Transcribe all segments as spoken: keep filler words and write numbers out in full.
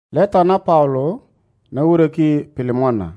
Leta na Paulo na wureki Pilimona.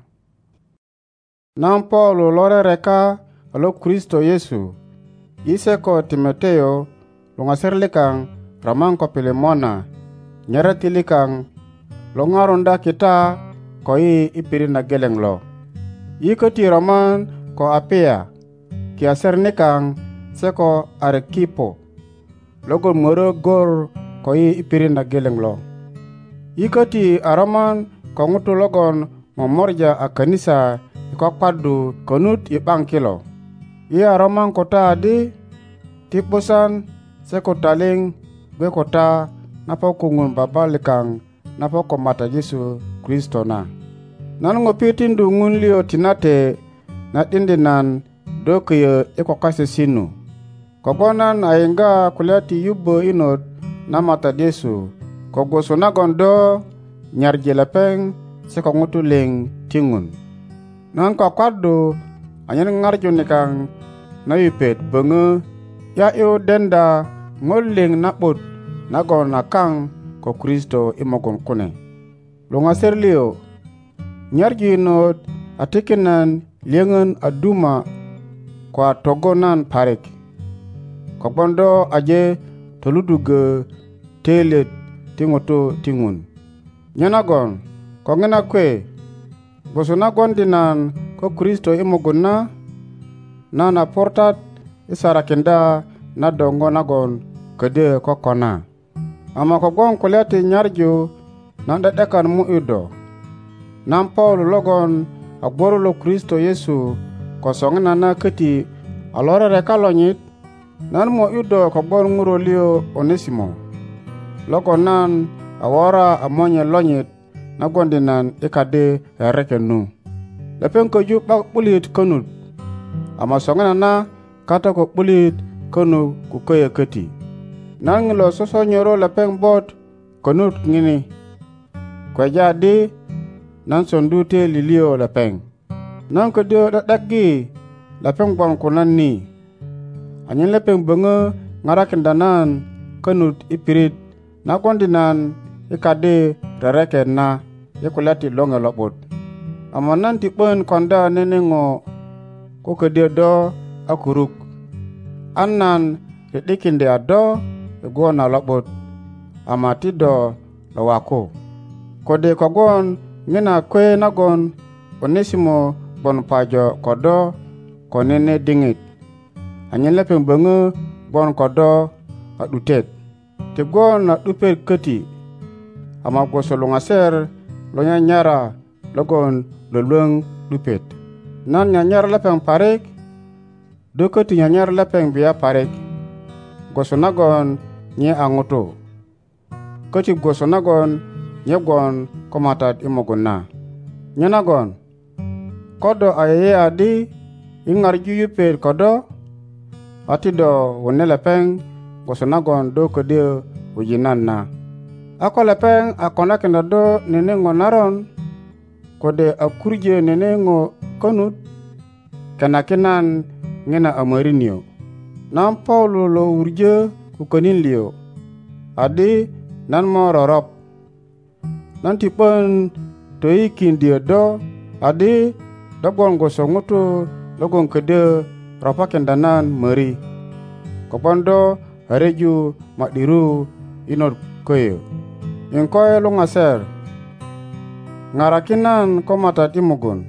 Nan Paulo lore reka alo Kristo Yesu ise ko Timoteo lunga serlikang ramang ko Pilimona nyara tilikang longaronda kita ko i ipirin na geleng lo. Yikoti raman ko Apia kia sernikang seko Arekipo logo moro gor ko i ipirin na geleng lo. Yikoti araman ko ngutu logon momorja a kanisa iko kwadu konut ibang kilo. Ia araman kota adi tipusan seko taling gwe kota napo kungun babalikang napo ko mata Yesu Kristo na. Nan ngopitin du ngun lio tinate na tindinan do kye iko kase sinu. Kogonan ainga kuliati yubo inot na mata Yesu. Kogoso na gondo nyarje lepeng seko ngutu ling tingun. Nan ko kwadu anyen ngarjo nikang na yupet bengu ya io denda ngoling naput nagon nakang ko Kristo imogon kune. Lunga serlio nyarji inot atikinan liengen aduma kwa togonan parik. Kogondo aje toluduge telet tingoto tingun. Nyanagon ko ngena kwe bosonagon dinan ko Kristo imogonna na na portat isarakenda na dongo nagon kede ko kona. Ama ko gon kolati nyarju na dedekan mu ido. Nam Paul logon agboro lo Kristo Yesu ko songna na keti alore rekalonyit nan mo ido ko gon nguro lio Onesimo. Loko nan awara amonye lonyit na gondinan ikade erekenu. Lepeng ko juk bak pulit konut. Ama songana na kata ko pulit konu kukoye keti. Nan ngilo soso nyoro lepeng bot konut ngini. Kwa jadi nan sondute lilio lepeng. Nan ko dio dadaki lepeng bang kunan ni. Anyen lepeng benga ngarakendanan konut ipirit na gondinan ikade rereke na ikulati longe lobot. Amanan tipon konda nenengo ko kede do akuruk. Annan ridikinde ado igona lobot. Amati do lawako. Kode kogon ngina kwe nagon Onesimo bon pajo kodo konene dingit. Anyen lepeng bengu bon kodo adutet. Tigon na dupet keti. Ama goso lungaser lonya nyara logon loluang dupet. Nan nyanyar lepeng parek doketi nyanyar lepeng biya parek. Goso nagon nye anguto. Keti goso nagon nye gon komatat imogon na. Nye nagon kodo ayeye adi ingar juyupet kodo atido wone lepeng goso nagon do kede ujinan na. Ako lepeng akona kenda do nenengo naron kode akurje nenengo konut kenakinan ngena amarinio. Nan Paulo lo urje kukonin lio. Adi nan mo rorop. Nan tipon toikin dia do adi dogon goso ngutu logon kede ropakendanan meri. Kopondo hareju makdiru inor koyo. Inkoy lungaser ngarakinan komatat imogon.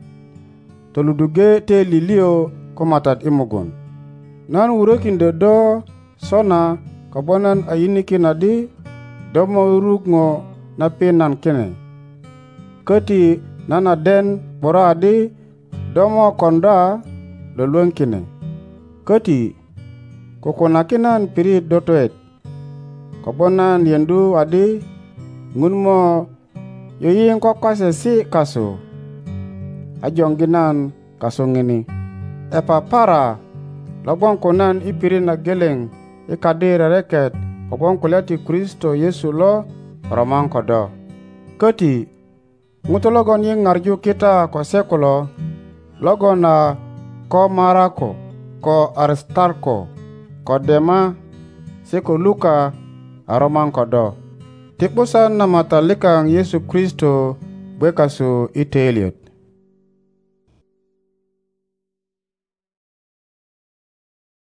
Toluduge te lilio komatat imogon. Nan urokin de do sona kabonan ayinikin adi domo uruk ngo na penan kene. Keti nana den bora adi domo konda loluang kine. Keti kokonakinan pirit dotoet. Kabonan yendu adi ngunmo yoyin ko kase si kaso. Ajongginan kaso ngini. Epa para labong konan ipirin na geleng ikadira reket kabong kuleti Kristo Yesu lo ramang kodo. Keti ngutulogon ying ngarju kita ko sekulo logon na ko Marako ko Aristarko ko Dema seko Luka aromang kodo. Ti 'busan na Matallikang Yesu Kristo bwe kasu i teliot.